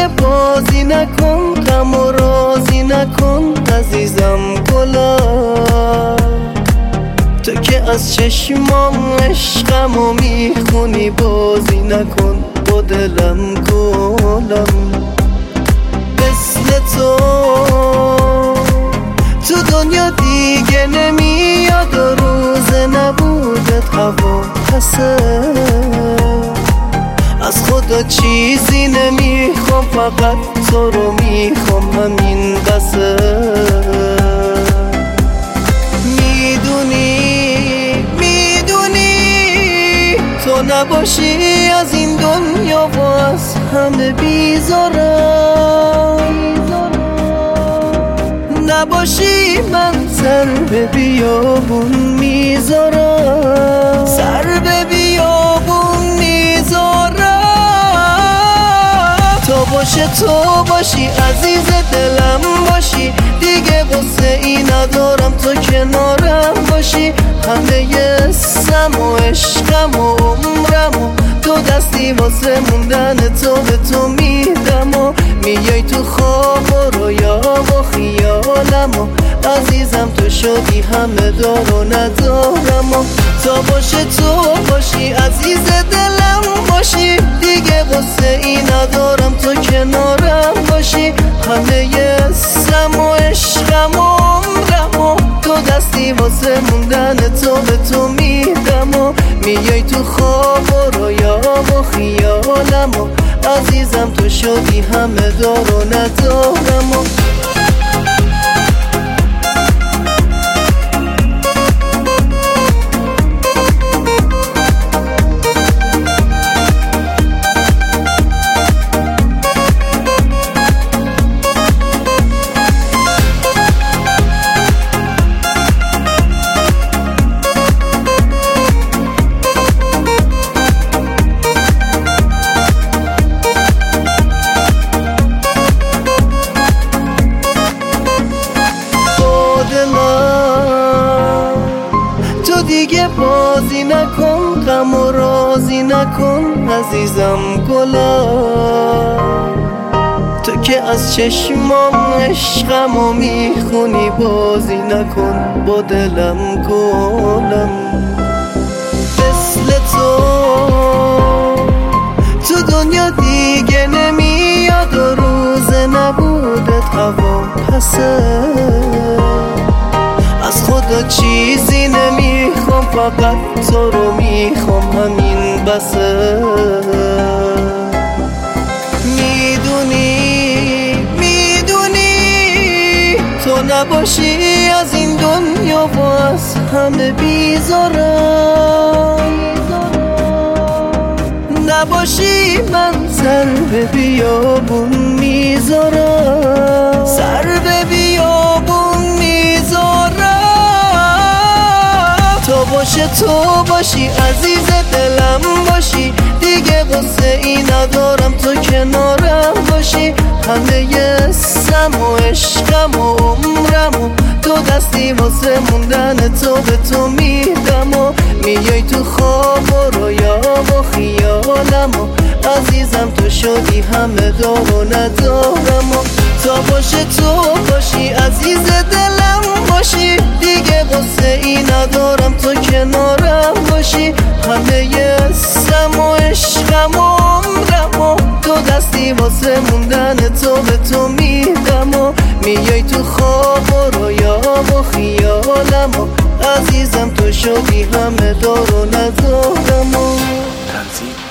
دیگه بازی نکن، غم و رازی نکن عزیزم گلا. تو که از چشمام عشقمو میخونی بازی نکن با دلم گلم. مثل تو دنیا دیگه نمیاد و روز نبودت هوا پسه. از خدا چیزی نمیخوام، فقط تو رو میخوام، همین بسه. میدونی تو نباشی از این دنیا و از همه بیزارم. نباشی من سر به بیابون میذارم، سر به بیابون میذارم. تو باشی عزیز دلم باشی، دیگه غصه ای ندارم تو کنارم باشی. همه اسم و عشقم و عمرم و تو دستی واسه موندن تو به تو میدم و میای تو خواب و رویا و خیالم و عزیزم تو شدی همه دار و ندارم و تو باشی عزیز دلم باشی، دیگه غصه ای ندارم تو کنارم باشی. همه اسم و عشقم و عمرم و تو دستی واسه موندن تو به تو میدم و میای تو خواب و رویا و خیالم و عزیزم تو شدی همه دار و ندارم و دیگه بازی نکن، غم و رازی نکن عزیزم گلا. تو که از چشمام عشقمو میخونی بازی نکن با دلم گلم. مثل تو دنیا دیگه نمیاد و روز نبودت هوا پسه. از خدا چیزی نمیخوام، فقط تو رو میخوام، همین بسه. میدونی تو نباشی از این دنیا و از همه بیزارم. نباشی من سر به بیابون میذارم، سر به بیابون میذارم. تو باشی عزیز دلم باشی، دیگه غصه ای ندارم تو کنارم باشی. همه اسم و عشقم و عمرم و تو دستی واسه موندن تو به تو میدم و میای تو خواب و رویا و خیالم و عزیزم تو شدی همه دار و ندارم و تو باشی عزیز دلم باشی، دیگه غصه ای ندارم تو کنارم باشی. همه اسم و عشقم و عمرم و تو دستی واسه موندن تو به تو میدم و میای تو خواب و رویا و خیالم و عزیزم تو شدی همه دار و ندارم و